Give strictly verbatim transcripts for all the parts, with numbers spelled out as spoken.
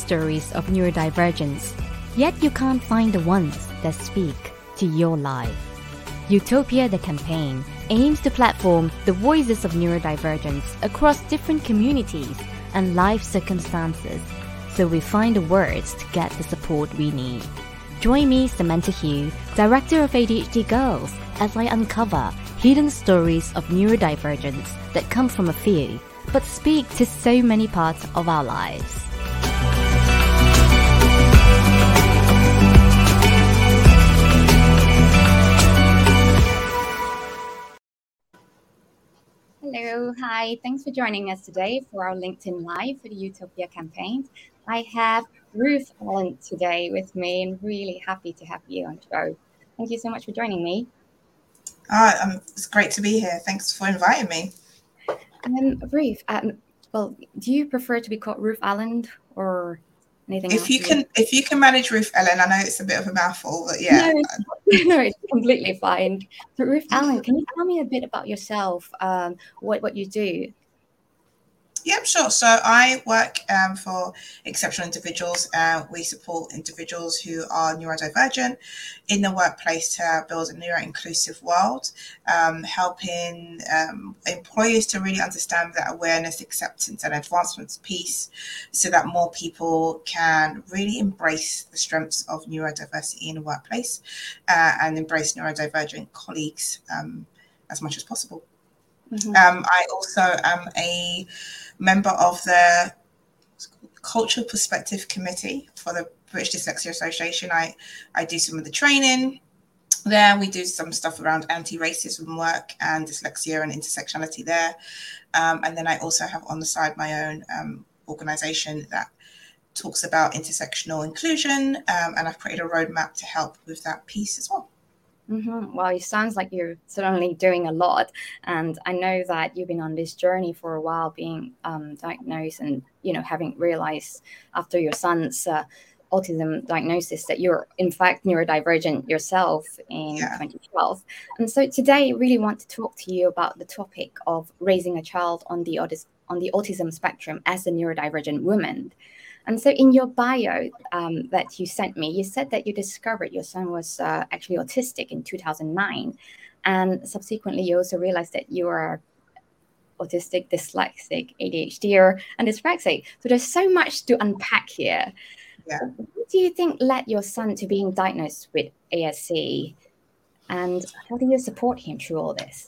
stories of neurodivergence, yet you can't find the ones that speak to your life. Utopia the campaign aims to platform the voices of neurodivergence across different communities and life circumstances, so we find the words to get the support we need. Join me, Samantha Hugh, Director of A D H D Girls, as I uncover hidden stories of neurodivergence that come from a few, but speak to so many parts of our lives. Hello, hi. Thanks for joining us today for our LinkedIn Live for the Utopia campaign. I have Ruth Allen today with me and really happy to have you on the show. Thank you so much for joining me. Ah, um, it's great to be here. Thanks for inviting me. Um, Ruth, um, well, do you prefer to be called Ruth Allen or anything if else? you can, if you can manage Ruth Ellen, I know it's a bit of a mouthful, but yeah. No, it's, no, it's completely fine. So Ruth Allen, can you tell me a bit about yourself, um, what, what you do? Yeah, sure. So I work um, for Exceptional Individuals. Uh, we support individuals who are neurodivergent in the workplace to build a neuro-inclusive world, um, helping um, employers to really understand that awareness, acceptance and advancements piece so that more people can really embrace the strengths of neurodiversity in the workplace uh, and embrace neurodivergent colleagues um, as much as possible. Mm-hmm. Um, I also am a member of the Cultural Perspective Committee for the British Dyslexia Association. I, I do some of the training there. We do some stuff around anti-racism work and dyslexia and intersectionality there. Um, and then I also have on the side my own um, organisation that talks about intersectional inclusion, um, and I've created a roadmap to help with that piece as well. Mm-hmm. Well, it sounds like you're certainly doing a lot. And I know that you've been on this journey for a while, being um, diagnosed and, you know, having realized after your son's uh, autism diagnosis that you're, in fact, neurodivergent yourself in yeah. twenty twelve. And so today I really want to talk to you about the topic of raising a child on the, autis- on the autism spectrum as a neurodivergent woman. And so in your bio um, that you sent me, you said that you discovered your son was uh, actually autistic in two thousand nine. And subsequently, you also realized that you are autistic, dyslexic, A D H D er, and dyspraxic. So there's so much to unpack here. Yeah. What do you think led your son to being diagnosed with A S C? And how do you support him through all this?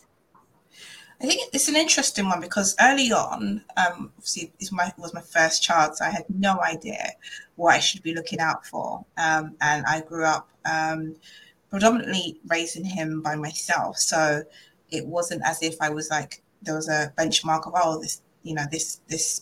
I think it's an interesting one because early on, um, obviously, it was my, was my first child, so I had no idea what I should be looking out for. Um, and I grew up um, predominantly raising him by myself, so it wasn't as if I was like there was a benchmark of oh, this, you know, this this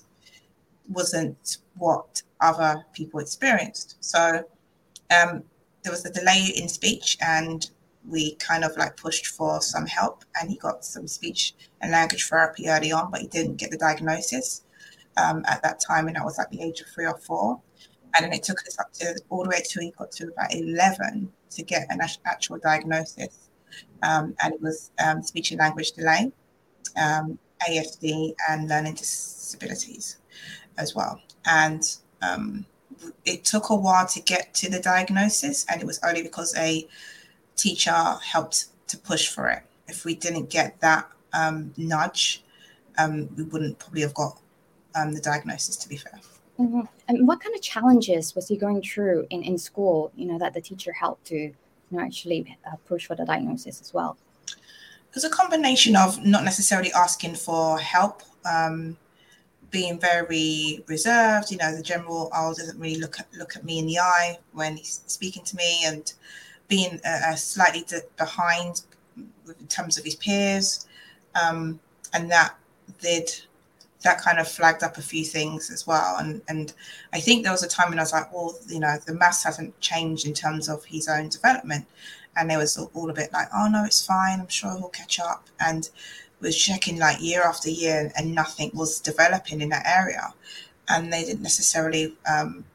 wasn't what other people experienced. So um, there was a delay in speech, and we kind of like pushed for some help, and he got some speech and language therapy early on, but he didn't get the diagnosis um, at that time, and that was at the age of three or four. And then it took us up to all the way to he got to about eleven to get an actual diagnosis, um, and it was um, speech and language delay, um, A S D, and learning disabilities as well. And um, it took a while to get to the diagnosis, and it was only because a teacher helped to push for it. If we didn't get that um, nudge, um, we wouldn't probably have got um, the diagnosis, to be fair. Mm-hmm. And what kind of challenges was he going through in, in school, you know, that the teacher helped to you know, actually uh, push for the diagnosis as well? It was a combination of not necessarily asking for help, um, being very reserved, you know, the general, oh, doesn't really look at, look at me in the eye when he's speaking to me, and being uh, slightly de- behind in terms of his peers. Um, and that did, that kind of flagged up a few things as well. And and I think there was a time when I was like, well, you know, the maths hasn't changed in terms of his own development. And there was all a bit like, oh, no, it's fine. I'm sure he'll catch up. And was checking like year after year, and nothing was developing in that area. And they didn't necessarily um,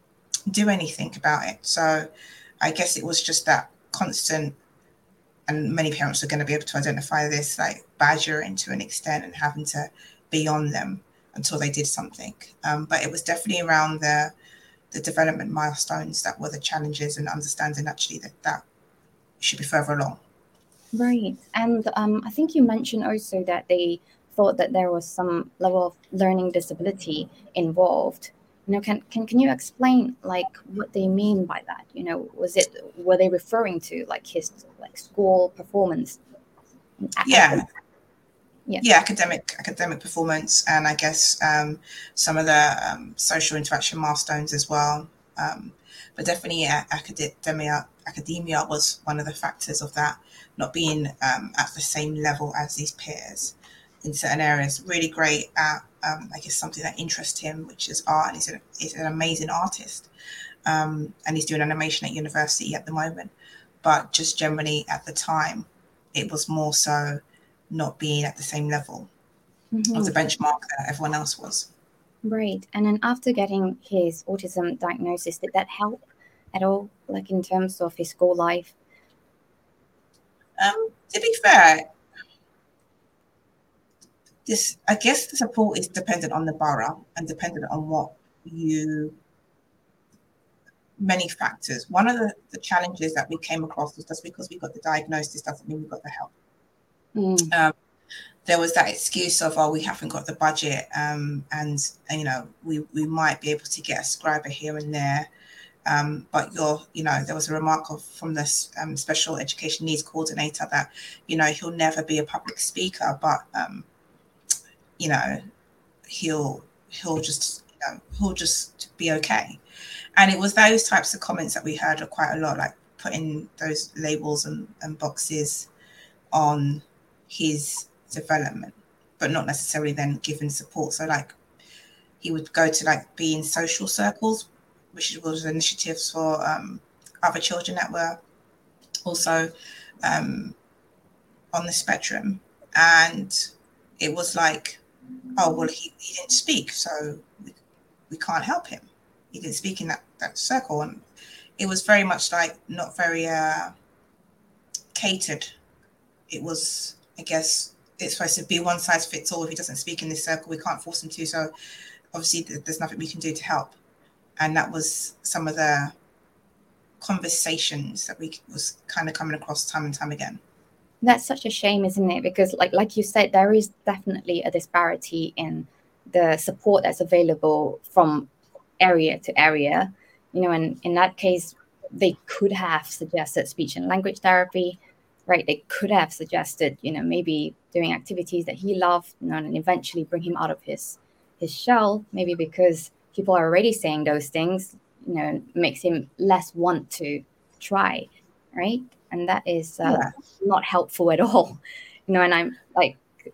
do anything about it. So I guess it was just that constant, and many parents are going to be able to identify this, like badgering to an extent and having to be on them until they did something. Um, but it was definitely around the the development milestones that were the challenges, and understanding actually that that should be further along. Right. And um, I think you mentioned also that they thought that there was some level of learning disability involved. You know, can, can, can you explain like what they mean by that? You know, was it, were they referring to like his like school performance? Yeah. Yeah. Yeah, academic academic performance, and I guess um, some of the um, social interaction milestones as well. Um, but definitely, uh, academia academia was one of the factors of that, not being um, at the same level as these peers in certain areas. Really great at, um, I guess, something that interests him, which is art, and he's an, he's an amazing artist, um, and he's doing animation at university at the moment. But just generally at the time, it was more so not being at the same level mm-hmm. of the benchmark that everyone else was. Right. And then after getting his autism diagnosis, did that help at all, like in terms of his school life? Um, to be fair, this I guess the support is dependent on the borough and dependent on what you many factors. One of the, the challenges that we came across was just because we got the diagnosis doesn't mean we got the help. Mm. Um, there was that excuse of, oh, we haven't got the budget, um, and, and you know we we might be able to get a scriber here and there, um, but you're you know there was a remark of from this um, special education needs coordinator that you know he'll never be a public speaker, but um, you know he'll he'll just you know he'll just be okay. And it was those types of comments that we heard quite a lot, like putting those labels and, and boxes on his development, but not necessarily then giving support. So like he would go to like be in social circles, which was initiatives for um, other children that were also um, on the spectrum. And it was like, oh, well, he, he didn't speak, so we, we can't help him. He didn't speak in that, that circle. And it was very much like not very uh, catered. It was, I guess, it's supposed to be one size fits all. If he doesn't speak in this circle, we can't force him to. So obviously there's nothing we can do to help. And that was some of the conversations that we was kind of coming across time and time again. That's such a shame, isn't it? Because like like you said, there is definitely a disparity in the support that's available from area to area, you know, and in that case, they could have suggested speech and language therapy, right? They could have suggested, you know, maybe doing activities that he loved, you know, and eventually bring him out of his his shell, maybe because people are already saying those things, you know, makes him less want to try, right? And that is uh, yeah. not helpful at all, you know, and I'm like,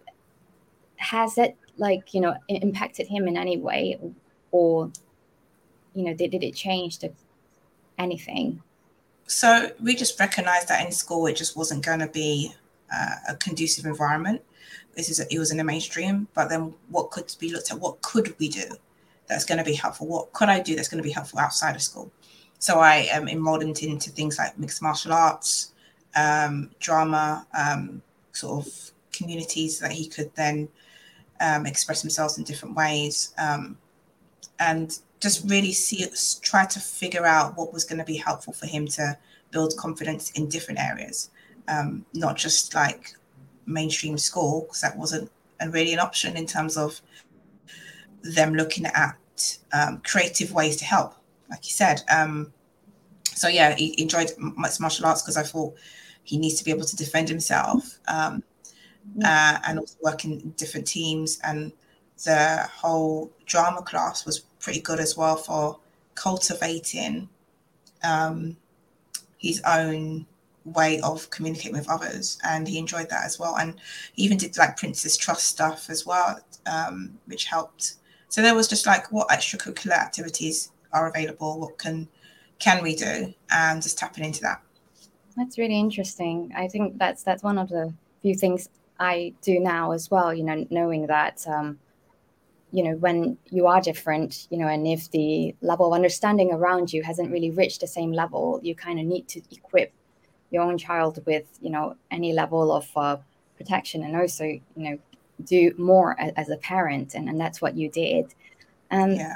has it like, you know, impacted him in any way, or you know, did, did it change the, anything? So we just recognized that in school, it just wasn't going to be uh, a conducive environment. This is a, it was in the mainstream, but then what could be looked at? What could we do that's going to be helpful? What could I do that's going to be helpful outside of school? So I um, enrolled him into things like mixed martial arts, um, drama, um, sort of communities that he could then um, express himself in different ways. Um, and just really see, try to figure out what was going to be helpful for him to build confidence in different areas, um, not just like mainstream school, because that wasn't really an option in terms of them looking at um, creative ways to help, like you said. Um, so yeah, he enjoyed mixed martial arts because I thought he needs to be able to defend himself, um, uh, and also work in different teams. And the whole drama class was pretty good as well for cultivating um, his own way of communicating with others, and he enjoyed that as well. And he even did like Princess Trust stuff as well, um, which helped. So there was just like, what extracurricular activities are available, what can can we do, and just tapping into that. That's really interesting. I think that's that's one of the few things I do now as well, you know, knowing that um you know, when you are different, you know, and if the level of understanding around you hasn't really reached the same level, you kind of need to equip your own child with, you know, any level of uh, protection, and also, you know, do more as, as a parent. And, and that's what you did. And yeah.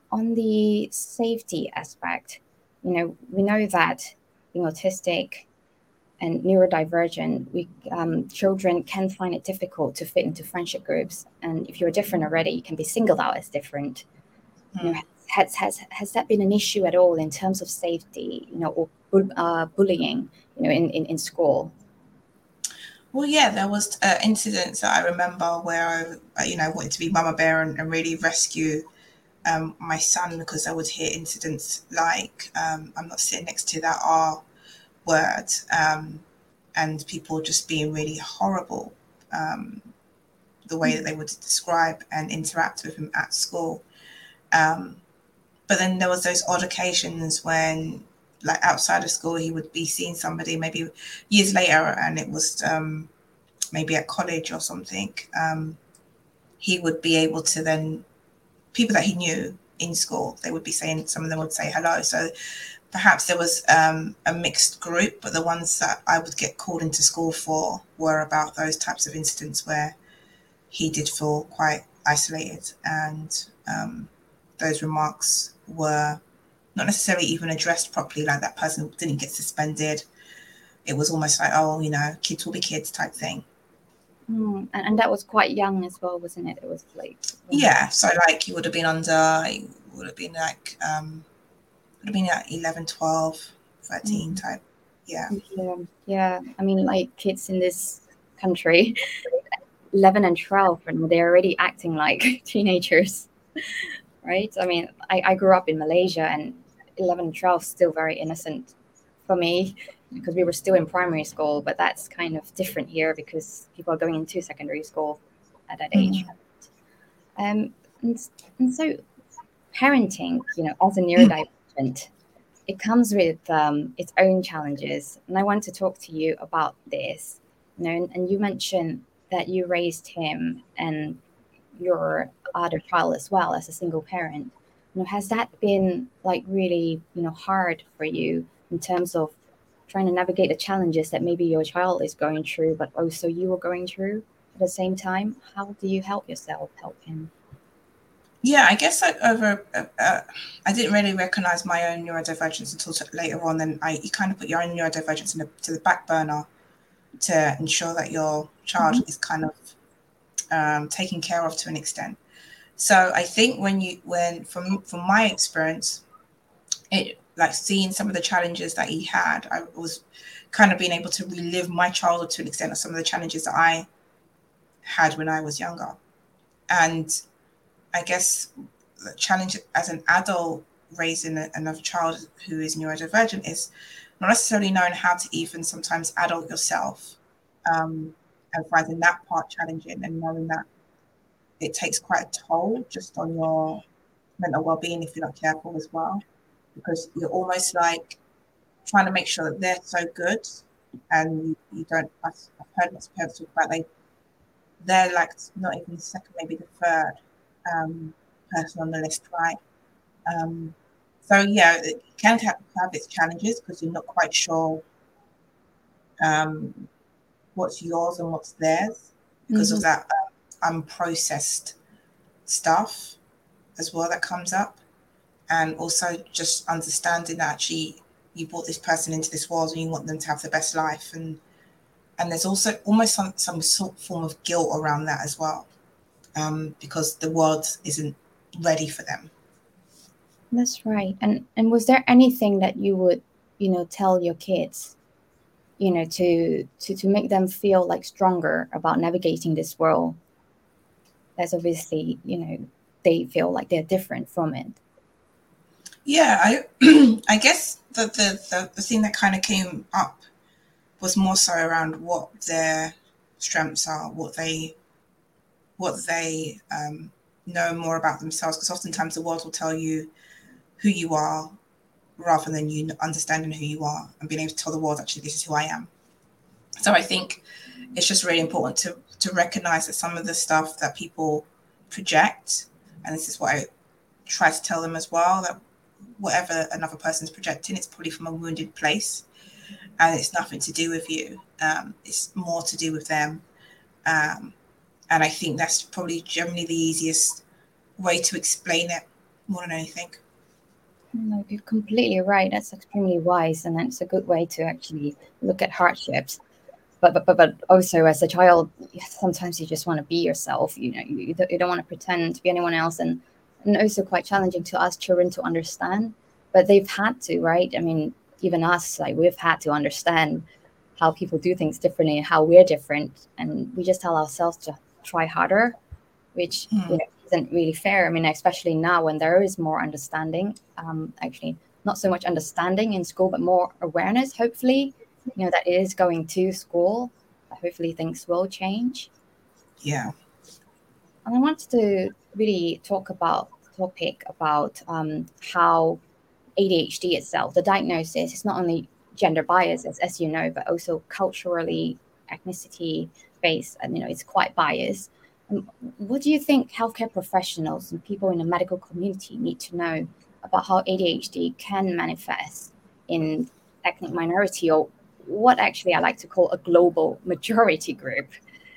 on the safety aspect, you know, we know that being autistic and neurodivergent, we um, children can find it difficult to fit into friendship groups, and if you're different already, you can be singled out as different. You know, Mm. has has has that been an issue at all in terms of safety, you know, or bu- uh, bullying, you know, in, in, in school? Well, yeah, there was uh, incidents that I remember where I, you know, wanted to be mama bear and, and really rescue um, my son, because I would hear incidents like, um, I'm not sitting next to that R word, um, and people just being really horrible, um, the way that they would describe and interact with him at school. Um, but then there was those odd occasions when, like outside of school, he would be seeing somebody maybe years later, and it was um, maybe at college or something. Um, he would be able to then, people that he knew in school, they would be saying, some of them would say hello. So perhaps there was um, a mixed group, but the ones that I would get called into school for were about those types of incidents where he did feel quite isolated, and um, those remarks were not necessarily even addressed properly. Like, that person didn't get suspended. It was almost like, oh, you know, kids will be kids type thing. Mm, and, and that was quite young as well, wasn't it? It was like when. Yeah, so like he would have been under, he would have been like, um, would have been like eleven, twelve, thirteen Mm, type. Yeah. yeah, yeah. I mean, like kids in this country, eleven and twelve, and they're already acting like teenagers, right? I mean, I, I grew up in Malaysia, and eleven and twelve still very innocent for me because we were still in primary school, but that's kind of different here because people are going into secondary school at that age. Mm-hmm. Um, and, and so parenting, you know, as a neurodivergent, it comes with um, its own challenges. And I want to talk to you about this. You know, and, and you mentioned that you raised him and your other child as well as a single parent. You know, has that been like really, you know, hard for you in terms of trying to navigate the challenges that maybe your child is going through, but also you are going through at the same time? How do you help yourself help him? Yeah, I guess like over, uh, uh, I didn't really recognize my own neurodivergence until later on. Then I, you kind of put your own neurodivergence in the, to the back burner to ensure that your child Mhm. is kind of um, taken care of to an extent. So I think when you, when from from my experience, it like seeing some of the challenges that he had, I was kind of being able to relive my childhood to an extent of some of the challenges that I had when I was younger. And I guess the challenge as an adult raising another child who is neurodivergent is not necessarily knowing how to even sometimes adult yourself, um, and finding that part challenging, and knowing that it takes quite a toll just on your mental well-being if you're not careful as well, because you're almost like trying to make sure that they're so good, and you, you don't. I've heard lots of parents talk about they they're like not even the second, maybe the third um, person on the list, right? Um, so yeah, it can have, have its challenges because you're not quite sure um, what's yours and what's theirs because of Mhm. that um, unprocessed stuff as well that comes up, and also just understanding that actually you brought this person into this world and you want them to have the best life, and and there's also almost some some sort form of guilt around that as well, um, because the world isn't ready for them. That's right. And and was there anything that you would, you know, tell your kids, you know, to to to make them feel like stronger about navigating this world? That's obviously, you know, they feel like they're different from it. Yeah, I I guess the, the the the thing that kind of came up was more so around what their strengths are, what they what they um, know more about themselves. Because oftentimes the world will tell you who you are rather than you understanding who you are and being able to tell the world, actually, this is who I am. So I think it's just really important to to recognize that some of the stuff that people project, and this is what I try to tell them as well, that whatever another person's projecting, it's probably from a wounded place, and it's nothing to do with you. Um, it's more to do with them. Um, and I think that's probably generally the easiest way to explain it. more than anything. No, you're completely right. That's extremely wise, and that's a good way to actually look at hardships. But but but, but also as a child, sometimes you just want to be yourself. You know, you, you don't, you don't want to pretend to be anyone else, and and also quite challenging to ask children to understand. But they've had to, right? I mean, even us, like we've had to understand how people do things differently and how we're different, and we just tell ourselves to try harder, which you Mm. know isn't really fair. I mean, especially now when there is more understanding, um, actually not so much understanding in school, but more awareness. Hopefully, you know that is going to school. Hopefully, things will change. Yeah. And I wanted to really talk about the topic about um, how A D H D itself, the diagnosis, is not only gender biased, as, as you know, but also culturally, ethnicity based, and you know, it's quite biased. Um, what do you think healthcare professionals and people in the medical community need to know about how A D H D can manifest in ethnic minority, or what actually I like to call a global majority group?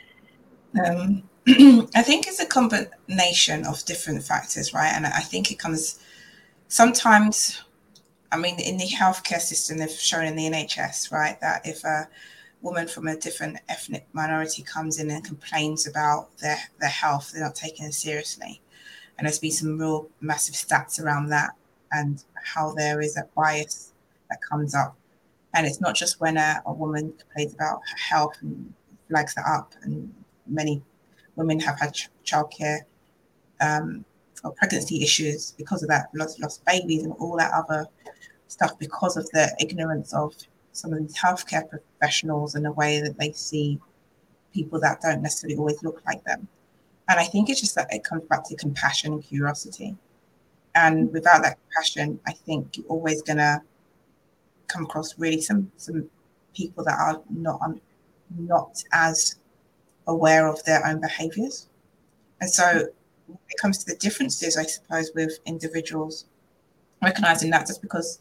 Um, I think it's a combination of different factors, right? And I think it comes sometimes, I mean, in the healthcare system, they've shown in the N H S, right, that if a woman from a different ethnic minority comes in and complains about their, their health, they're not taken as seriously. And there's been some real massive stats around that and how there is a bias that comes up. And it's not just when a, a woman complains about her health and flags that up, and many women have had ch- childcare um, or pregnancy issues because of that, lost, lost babies and all that other stuff because of the ignorance of some of these healthcare professionals and the way that they see people that don't necessarily always look like them. And I think it's just that it comes back to compassion and curiosity. And without that compassion, I think you're always going to come across really some some people that are not um, not as aware of their own behaviours. And so when it comes to the differences, I suppose, with individuals, recognizing that just because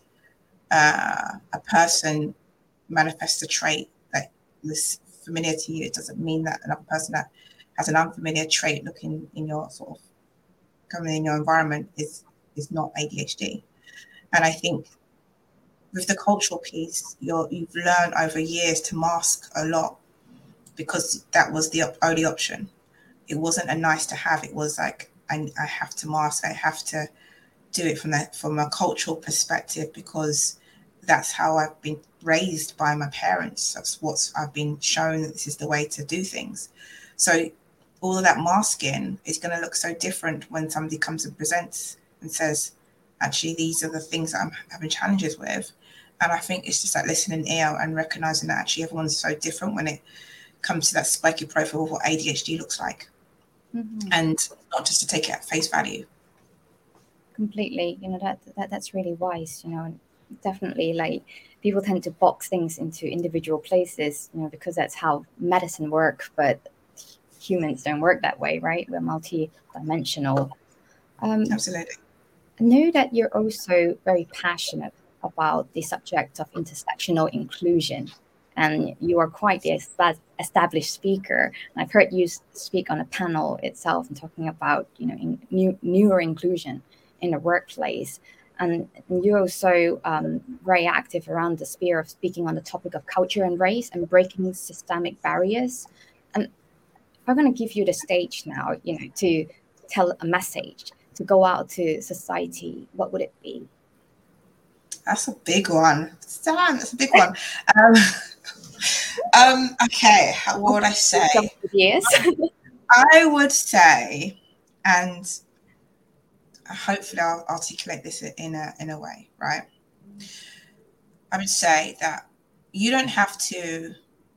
uh, a person manifests a trait that is familiar to you, it doesn't mean that another person that has an unfamiliar trait looking in your sort of coming in your environment is is not A D H D. And I think with the cultural piece, you're, you've learned over years to mask a lot because that was the only option. It wasn't a nice to have. It was like I, I have to mask. I have to do it from that from a cultural perspective because that's how I've been raised by my parents. That's what I've been shown that this is the way to do things. So all of that masking is going to look so different when somebody comes and presents and says, actually, these are the things that I'm having challenges with. And I think it's just like listening ear and recognizing that actually everyone's so different when it comes to that spiky profile of what A D H D looks like. Mm-hmm. And not just to take it at face value. Completely, you know that, that that's really wise, you know. Definitely, like people tend to box things into individual places, you know, because that's how medicine work, but humans don't work that way, right? We're multi-dimensional. um, Absolutely. I know that you're also very passionate about the subject of intersectional inclusion, and you are quite the esta- established speaker. And I've heard you s- speak on a panel itself and talking about, you know, in, new, newer inclusion in the workplace. And you're also um, very active around the sphere of speaking on the topic of culture and race and breaking systemic barriers. And if I'm going to give you the stage now, you know, to tell a message to go out to society, what would it be? That's a big one. Damn, that's a big one. Um, um, okay, what would I Some say? ideas. I would say, and hopefully I'll articulate this in a in a way, right? I would say that you don't have to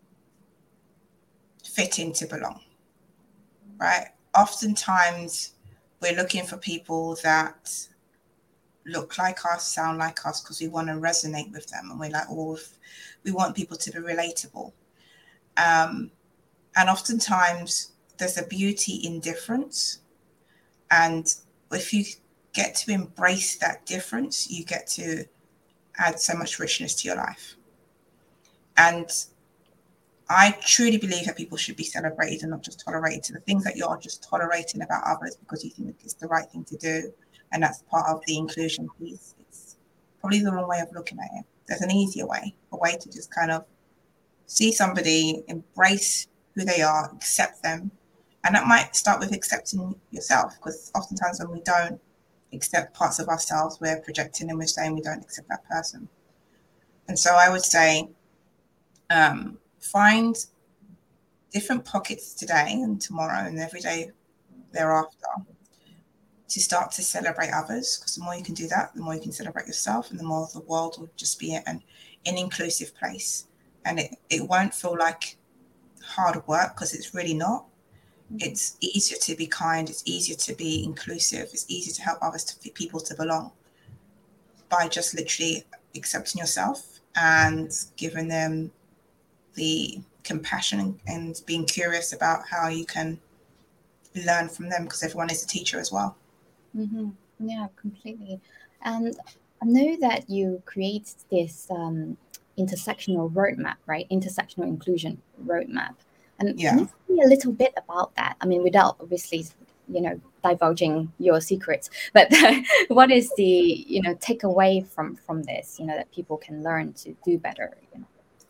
fit in to belong, right? Oftentimes we're looking for people that look like us, sound like us, because we want to resonate with them, and we're like, oh, we want people to be relatable. Um, and oftentimes there's a beauty in difference, and if you get to embrace that difference, you get to add so much richness to your life. And I truly believe that people should be celebrated and not just tolerated. So the things that you're just tolerating about others because you think it's the right thing to do, And that's part of the inclusion piece. It's probably the wrong way of looking at it. There's an easier way, a way to just kind of see somebody, embrace who they are, accept them. And that might start with accepting yourself, because oftentimes when we don't accept parts of ourselves, we're projecting and we're saying we don't accept that person. And so I would say um, find different pockets today and tomorrow and every day thereafter to start to celebrate others, because the more you can do that, the more you can celebrate yourself, and the more the world will just be an, an inclusive place. And it, it won't feel like hard work, because it's really not. It's easier to be kind. It's easier to be inclusive. It's easier to help others, to people to belong, by just literally accepting yourself and giving them the compassion and being curious about how you can learn from them, because everyone is a teacher as well. Mm-hmm. Yeah, completely. And I know that you create this um, intersectional roadmap, right? Intersectional inclusion roadmap. And Yeah. can you tell me a little bit about that? I mean, without obviously, you know, divulging your secrets, but what is the, you know, takeaway from from this, you know, that people can learn to do better? You know?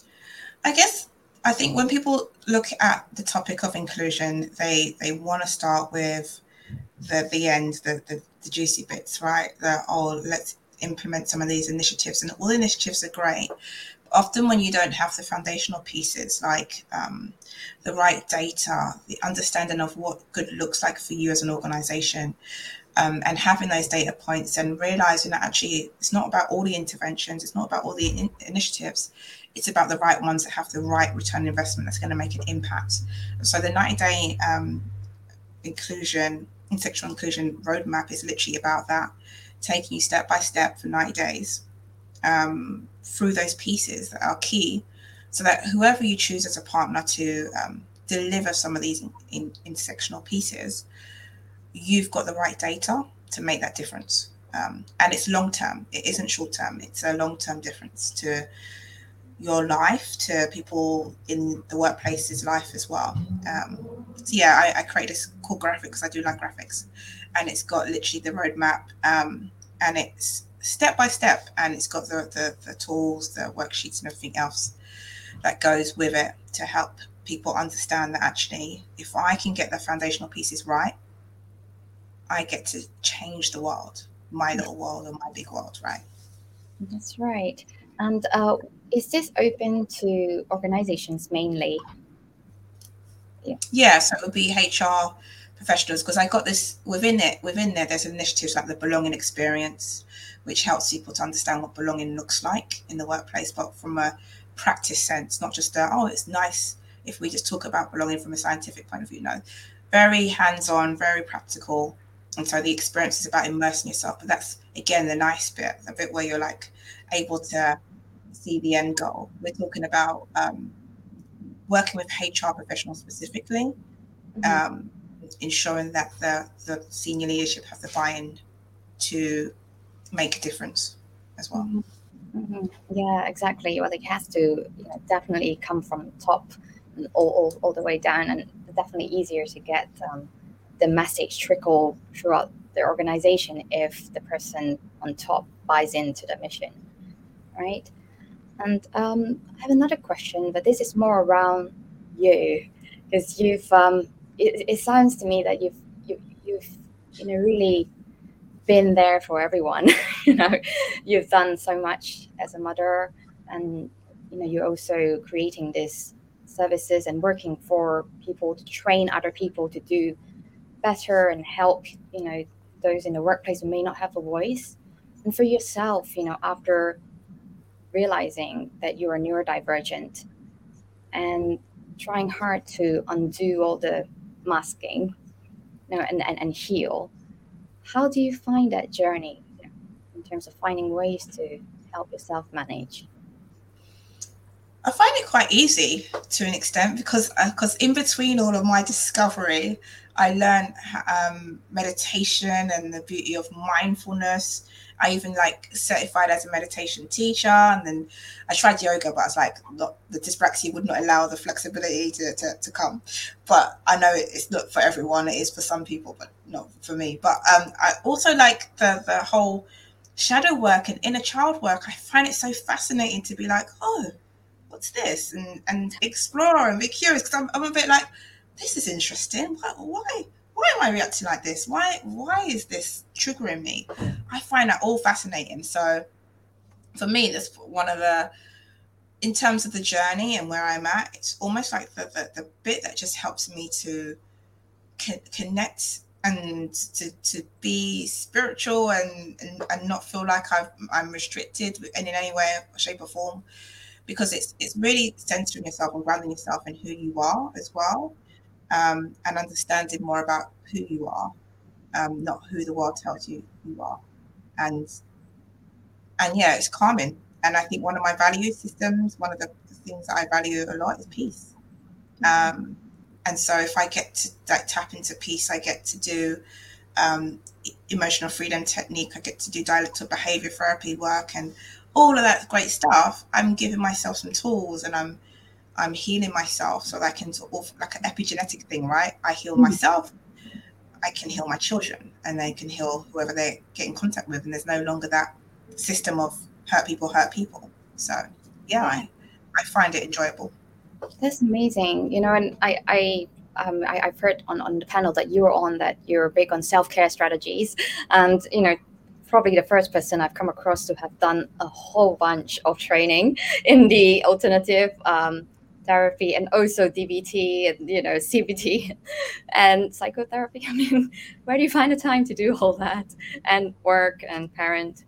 I guess I think when people look at the topic of inclusion, they they want to start with the the end, the, the the juicy bits, right? The, oh, let's implement some of these initiatives, and all the initiatives are great. Often when you don't have the foundational pieces, like um, the right data, the understanding of what good looks like for you as an organization, um, and having those data points, and realizing that actually it's not about all the interventions, it's not about all the in- initiatives, it's about the right ones that have the right return on investment that's going to make an impact. So the ninety day um, inclusion, intersectional inclusion roadmap is literally about that, taking you step by step for ninety days um, through those pieces that are key, so that whoever you choose as a partner to um, deliver some of these in, in, intersectional pieces, you've got the right data to make that difference. Um, and it's long term, it isn't short term, it's a long term difference to your life, to people in the workplace's life as well. Um, so yeah, I, I create this cool graphic because I do like graphics, and it's got literally the roadmap, um, and it's step by step, and it's got the, the the tools, the worksheets, and everything else that goes with it to help people understand that actually, if I can get the foundational pieces right, I get to change the world, my little world or my big world, right? That's right. And uh, is this open to organizations mainly? Yeah. Yeah, so it would be H R professionals, because I got this within it. Within there, there's initiatives like the belonging experience, which helps people to understand what belonging looks like in the workplace, but from a practice sense, not just a, oh, it's nice if we just talk about belonging from a scientific point of view. No, very hands-on, very practical. And so the experience is about immersing yourself. But that's, again, the nice bit, the bit where you're like able to see the end goal. We're talking about um, working with H R professionals specifically, Mm-hmm. um, ensuring that the, the senior leadership have the buy-in to make a difference as well. Mm-hmm. Mm-hmm. Yeah, exactly. Well, it has to, you know, definitely come from top and all, all, all the way down, and definitely easier to get um, the message trickle throughout the organization if the person on top buys into the mission, right? And um, I have another question, but this is more around you, because you've um, it, it sounds to me that you've you, you've you know really been there for everyone. you know, you've done so much as a mother, and you know you're also creating these services and working for people to train other people to do better and help you know those in the workplace who may not have a voice. And for yourself, you know, after realizing that you are neurodivergent and trying hard to undo all the masking, you know, and, and, and heal, how do you find that journey, you know, in terms of finding ways to help yourself manage? I find it quite easy to an extent because because uh, in between all of my discovery, I learned um, meditation and the beauty of mindfulness. I even like certified as a meditation teacher, and then I tried yoga, but I was like, not, the dyspraxia would not allow the flexibility to, to, to come. But I know it's not for everyone; it is for some people, but not for me. But um, I also like the the whole shadow work and inner child work. I find it so fascinating to be like, oh, what's this, and and explore and be curious, because I'm, I'm a bit like, this is interesting. Why, why why am I reacting like this? Why why is this triggering me? I find that all fascinating. So for me, that's one of the, in terms of the journey and where I'm at, it's almost like the the, the bit that just helps me to co- connect and to, to be spiritual and, and and not feel like I've, I'm restricted in, in any way, shape or form, because it's it's really centering yourself and grounding yourself in who you are as well, um, and understanding more about who you are, um, not who the world tells you you are. And and yeah, it's calming. And I think one of my value systems, one of the, the things that I value a lot is peace. Um, and so if I get to like tap into peace, I get to do um, emotional freedom technique, I get to do dialectical behavior therapy work, and all of that great stuff. I'm giving myself some tools, and I'm I'm healing myself so that I can sort of, like an epigenetic thing, right? I heal myself, I can heal my children, and they can heal whoever they get in contact with, and there's no longer that system of hurt people hurt people. So yeah, I, I find it enjoyable. That's amazing. You know, and I, I, um, I, I've heard on, on the panel that you were on that you're big on self care strategies, and you know, probably the first person I've come across to have done a whole bunch of training in the alternative um, therapy and also D B T and you know C B T and psychotherapy. I mean, where do you find the time to do all that and work and parent?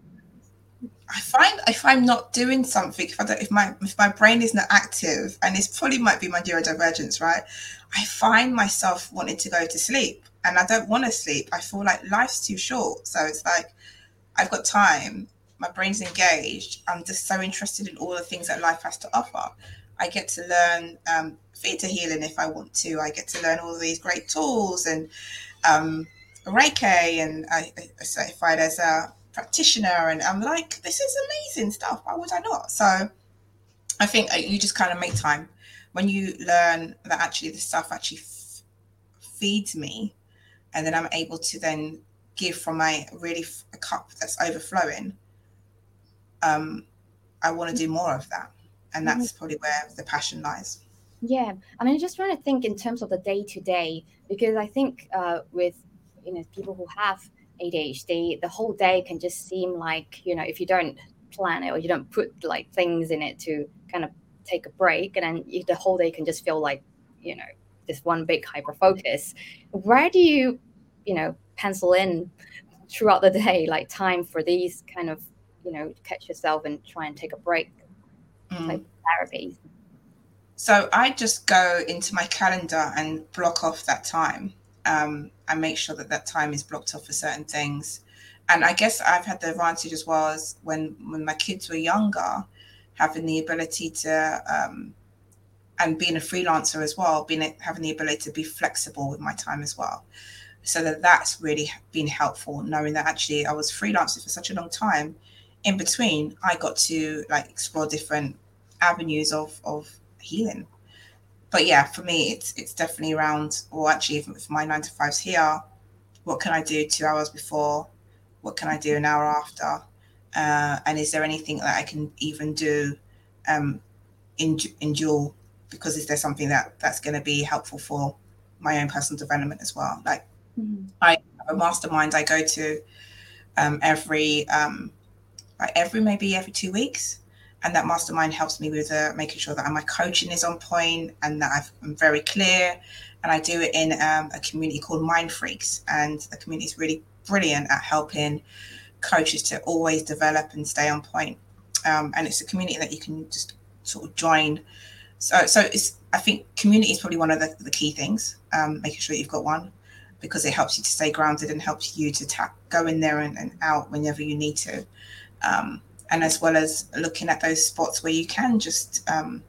I find if I'm not doing something, if I don't, if my if my brain is not active, and this probably might be my neurodivergence, right? I find myself wanting to go to sleep, and I don't want to sleep. I feel like life's too short, so it's like I've got time. My brain's engaged. I'm just so interested in all the things that life has to offer. I get to learn um, theta healing if I want to. I get to learn all these great tools and um, Reiki, and I, I certified as a practitioner, and I'm like, this is amazing stuff. Why would I not? So I think you just kind of make time when you learn that actually this stuff actually f- feeds me, and then I'm able to then give from my really f- a cup that's overflowing. Um, I want to do more of that, and Mhm. that's probably where the passion lies. Yeah, I mean, just trying to think in terms of the day to day, because I think uh, with you know people who have A D H D, the whole day can just seem like you know if you don't plan it or you don't put like things in it to kind of take a break, and then you, the whole day can just feel like you know this one big hyper focus. Where do you you know pencil in throughout the day like time for these kind of you know catch yourself and try and take a break type Mm. of therapies? So I just go into my calendar and block off that time, um, and make sure that that time is blocked off for certain things. And I guess I've had the advantage as well as when when my kids were younger, having the ability to um, and being a freelancer as well, being having the ability to be flexible with my time as well. So that that's really been helpful, knowing that actually I was freelancing for such a long time. In between, I got to like explore different avenues of of healing. But yeah, for me, it's it's definitely around. Or actually, if, if my nine to five's here, what can I do two hours before? What can I do an hour after? Uh, and is there anything that I can even do um, in in dual? Because is there something that that's going to be helpful for my own personal development as well? Like Mhm. I have a mastermind I go to um, every um, like every maybe every two weeks, and that mastermind helps me with uh, making sure that my coaching is on point and that I've, I'm very clear. And I do it in um, a community called Mind Freaks, and the community is really brilliant at helping coaches to always develop and stay on point. Um, and it's a community that you can just sort of join. So, so it's I think community is probably one of the, the key things. Um, making sure you've got one, because it helps you to stay grounded and helps you to tap, go in there and, and out whenever you need to, um, and as well as looking at those spots where you can just um,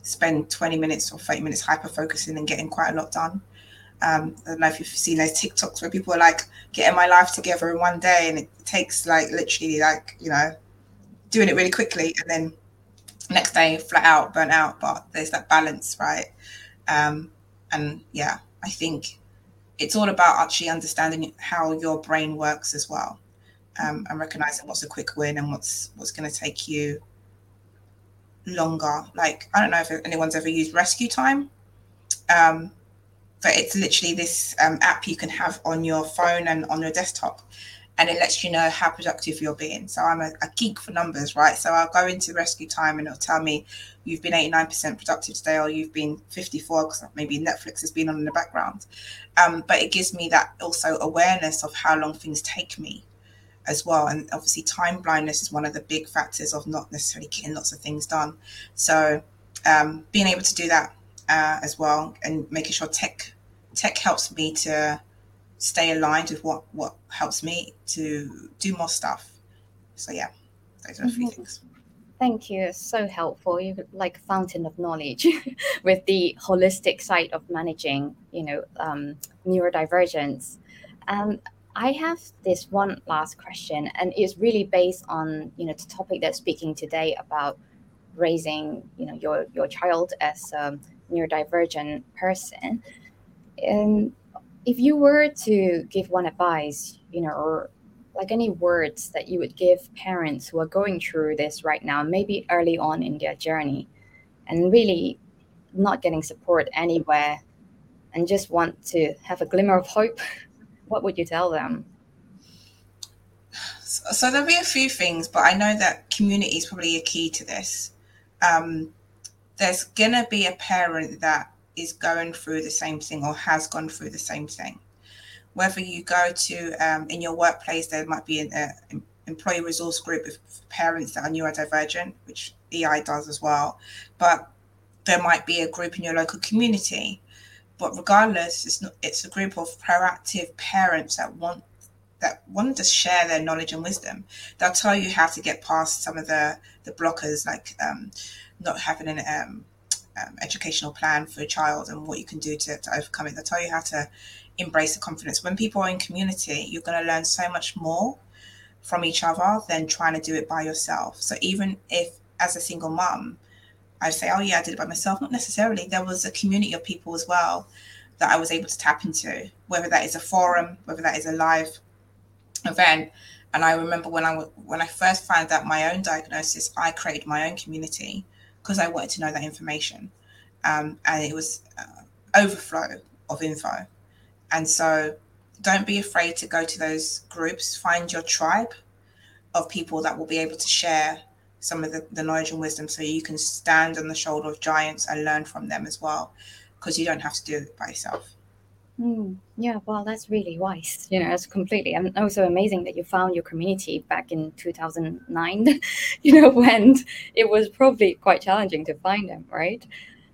spend twenty minutes or thirty minutes hyper focusing and getting quite a lot done. Um, I don't know if you've seen those TikToks where people are like getting my life together in one day, and it takes like literally like, you know, doing it really quickly, and then next day flat out, burnt out. But there's that balance, right? Um, and yeah, I think it's all about actually understanding how your brain works as well, um, and recognizing what's a quick win and what's what's going to take you longer. Like, I don't know if anyone's ever used Rescue Time. Um, But it's literally this um, app you can have on your phone and on your desktop, and it lets you know how productive you're being. So I'm a, a geek for numbers, right? So I'll go into Rescue Time and it'll tell me you've been eighty-nine percent productive today, or you've been fifty-four, because maybe Netflix has been on in the background. Um, but it gives me that also awareness of how long things take me as well. And obviously time blindness is one of the big factors of not necessarily getting lots of things done. So um, being able to do that uh, as well, and making sure tech tech helps me to stay aligned with what what helps me to do more stuff. So yeah, those are a few things. Thank you. It's so helpful. You're like a fountain of knowledge with the holistic side of managing, you know, um, neurodivergence. Um, I have this one last question, and it's really based on, you know, the topic that's speaking today about raising, you know, your your child as a neurodivergent person. And if you were to give one advice, you know, or like any words that you would give parents who are going through this right now, maybe early on in their journey, and really not getting support anywhere, and just want to have a glimmer of hope, what would you tell them? So, so there'll be a few things, but I know that community is probably a key to this. Um, there's going to be a parent that is going through the same thing or has gone through the same thing. Whether you go to, um, in your workplace, there might be an uh, employee resource group of parents that are neurodivergent, which E I does as well. But there might be a group in your local community. But regardless, it's not, it's a group of proactive parents that want that want to share their knowledge and wisdom. They'll tell you how to get past some of the, the blockers, like um, not having an um, um, educational plan for a child and what you can do to, to overcome it. They'll tell you how to embrace the confidence. When people are in community, you're going to learn so much more from each other than trying to do it by yourself. So even if, as a single mum, I say, oh yeah, I did it by myself, not necessarily. There was a community of people as well that I was able to tap into, whether that is a forum, whether that is a live event. And I remember when I when I first found out my own diagnosis, I created my own community because I wanted to know that information, um, and it was uh, overflow of info. And so, don't be afraid to go to those groups. Find your tribe of people that will be able to share some of the, the knowledge and wisdom, so you can stand on the shoulder of giants and learn from them as well, because you don't have to do it by yourself. Mm, yeah, well, that's really wise. You know, it's completely. And also amazing that you found your community back in two thousand nine, you know, when it was probably quite challenging to find them, right?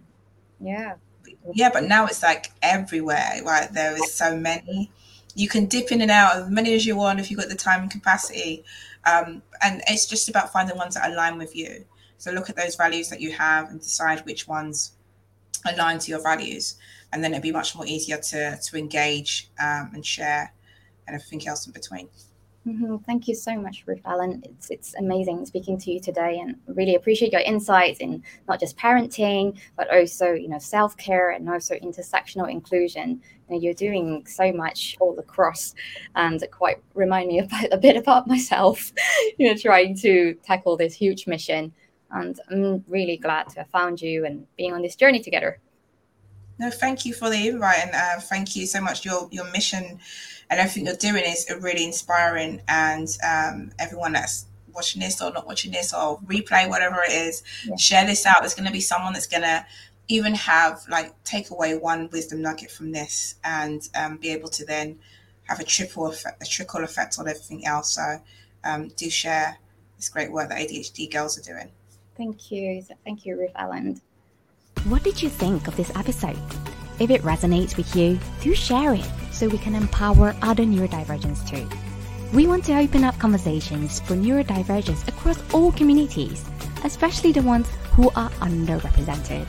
Yeah. Yeah, but now it's like everywhere, right? There is so many. You can dip in and out as many as you want if you've got the time and capacity. Um, and it's just about finding ones that align with you. So look at those values that you have and decide which ones align to your values. And then it'd be much more easier to, to engage um, and share and everything else in between. Mm-hmm. Thank you so much, Ruth Allen. It's it's amazing speaking to you today, and really appreciate your insights in not just parenting, but also, you know, self-care and also intersectional inclusion. You know, you're doing so much all across, and it quite remind me about, a bit about myself, you know, trying to tackle this huge mission. And I'm really glad to have found you and being on this journey together. No, thank you for the invite, and uh, thank you so much. Your your mission and everything you're doing is really inspiring, and um, everyone that's watching this or not watching this or replay, whatever it is, yeah. Share this out. There's going to be someone that's going to even have, like, take away one wisdom nugget from this and um, be able to then have a triple effect, a trickle effect on everything else. So um, do share this great work that A D H D girls are doing. Thank you. Thank you, Ruth Allen. What did you think of this episode? If it resonates with you, do share it so we can empower other neurodivergents too. We want to open up conversations for neurodivergents across all communities, especially the ones who are underrepresented.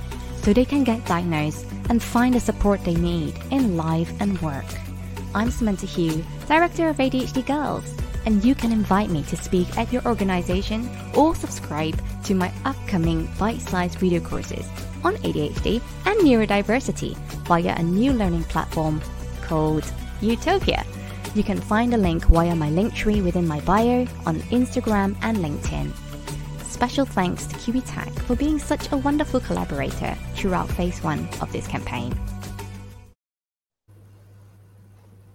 so they can get diagnosed and find the support they need in life and work. I'm Samantha Hugh, Director of A D H D Girls, and you can invite me to speak at your organization or subscribe to my upcoming bite-sized video courses on A D H D and neurodiversity via a new learning platform called Utopia. You can find a link via my link tree within my bio on Instagram and LinkedIn. Special thanks to Kiwi Tech for being such a wonderful collaborator throughout phase one of this campaign.